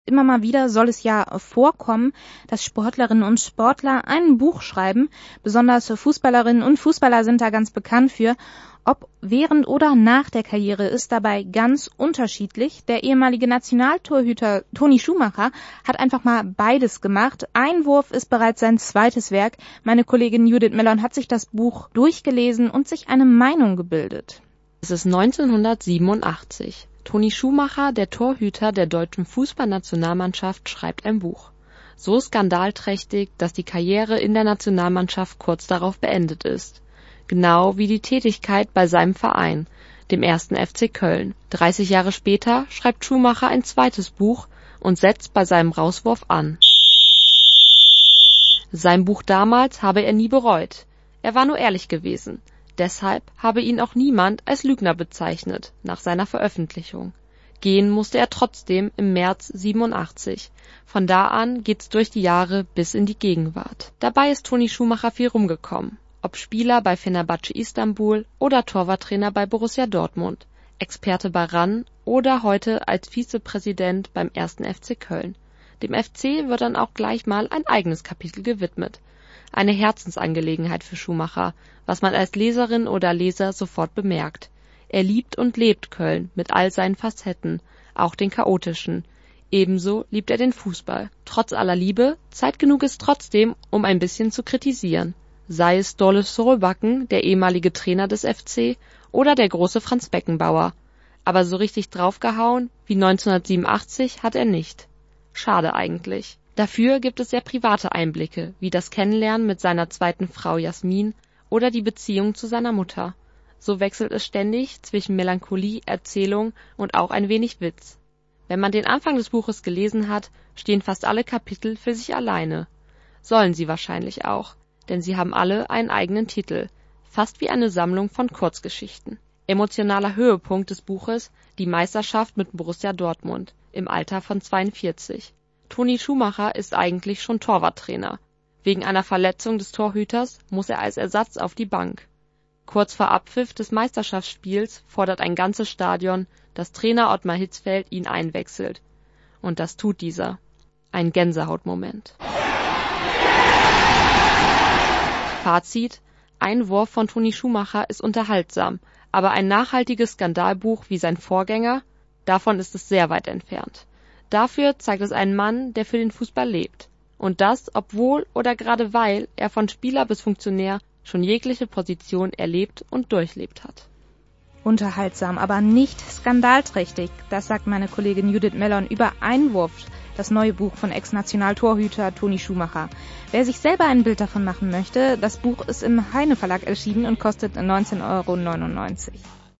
Immer mal wieder soll es ja vorkommen, dass Sportlerinnen und Sportler ein Buch schreiben. Besonders Fußballerinnen und Fußballer sind da ganz bekannt für. Ob während oder nach der Karriere ist dabei ganz unterschiedlich. Der ehemalige Nationaltorhüter Toni Schumacher hat einfach mal beides gemacht. Einwurf ist bereits sein zweites Werk. Meine Kollegin Judith Mellon hat sich das Buch durchgelesen und sich eine Meinung gebildet. Es ist 1987. Toni Schumacher, der Torhüter der deutschen Fußballnationalmannschaft, schreibt ein Buch. So skandalträchtig, dass die Karriere in der Nationalmannschaft kurz darauf beendet ist. Genau wie die Tätigkeit bei seinem Verein, dem 1. FC Köln. 30 Jahre später schreibt Schumacher ein zweites Buch und setzt bei seinem Rauswurf an. Sein Buch damals habe er nie bereut. Er war nur ehrlich gewesen. Deshalb habe ihn auch niemand als Lügner bezeichnet nach seiner Veröffentlichung. Gehen musste er trotzdem im März 87. Von da an geht's durch die Jahre bis in die Gegenwart. Dabei ist Toni Schumacher viel rumgekommen. Ob Spieler bei Fenerbahce Istanbul oder Torwarttrainer bei Borussia Dortmund, Experte bei RAN oder heute als Vizepräsident beim 1. FC Köln. Dem FC wird dann auch gleich mal ein eigenes Kapitel gewidmet. Eine Herzensangelegenheit für Schumacher, was man als Leserin oder Leser sofort bemerkt. Er liebt und lebt Köln mit all seinen Facetten, auch den chaotischen. Ebenso liebt er den Fußball. Trotz aller Liebe, Zeit genug ist trotzdem, um ein bisschen zu kritisieren. Sei es Ståle Solbakken, der ehemalige Trainer des FC, oder der große Franz Beckenbauer. Aber so richtig draufgehauen wie 1987 hat er nicht. Schade eigentlich. Dafür gibt es sehr private Einblicke, wie das Kennenlernen mit seiner zweiten Frau Jasmin oder die Beziehung zu seiner Mutter. So wechselt es ständig zwischen Melancholie, Erzählung und auch ein wenig Witz. Wenn man den Anfang des Buches gelesen hat, stehen fast alle Kapitel für sich alleine. Sollen sie wahrscheinlich auch, denn sie haben alle einen eigenen Titel, fast wie eine Sammlung von Kurzgeschichten. Emotionaler Höhepunkt des Buches, die Meisterschaft mit Borussia Dortmund, im Alter von 42. Toni Schumacher ist eigentlich schon Torwarttrainer. Wegen einer Verletzung des Torhüters muss er als Ersatz auf die Bank. Kurz vor Abpfiff des Meisterschaftsspiels fordert ein ganzes Stadion, dass Trainer Ottmar Hitzfeld ihn einwechselt. Und das tut dieser. Ein Gänsehautmoment. Fazit: Einwurf von Toni Schumacher ist unterhaltsam, aber ein nachhaltiges Skandalbuch wie sein Vorgänger, davon ist es sehr weit entfernt. Dafür zeigt es einen Mann, der für den Fußball lebt. Und das, obwohl oder gerade weil er von Spieler bis Funktionär schon jegliche Position erlebt und durchlebt hat. Unterhaltsam, aber nicht skandalträchtig, das sagt meine Kollegin Judith Mellon über Einwurf, das neue Buch von Ex-Nationaltorhüter Toni Schumacher. Wer sich selber ein Bild davon machen möchte, das Buch ist im Heine Verlag erschienen und kostet 19,99 €.